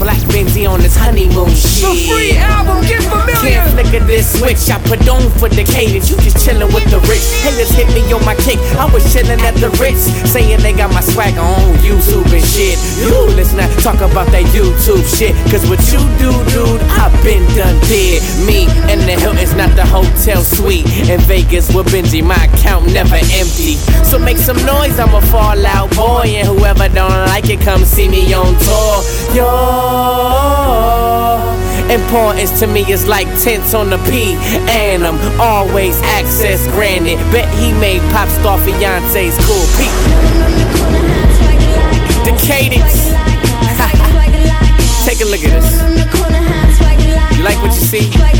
Black Benzie on his honeymoon shit. The free album, get familiar. Can't flicker this switch, I put on for the cadence. You just chillin' with the rich. Haters hit me on my kick, I was chillin' at the Ritz, saying they got my swagger on YouTube and shit. You listen, talk about that YouTube shit, cause what you do, dude, I been done did. Me and the Hilton's not the hotel suite. In Vegas with Benji, my account never empty. So make some noise, I'm a Fallout boy, and whoever don't like it, come see me on tour. Yo, importance to me is like tense on the P, and I'm always access granted. Bet he made pop star fiancés cool. Pete, the cadence. Take a look at this. You like what you see?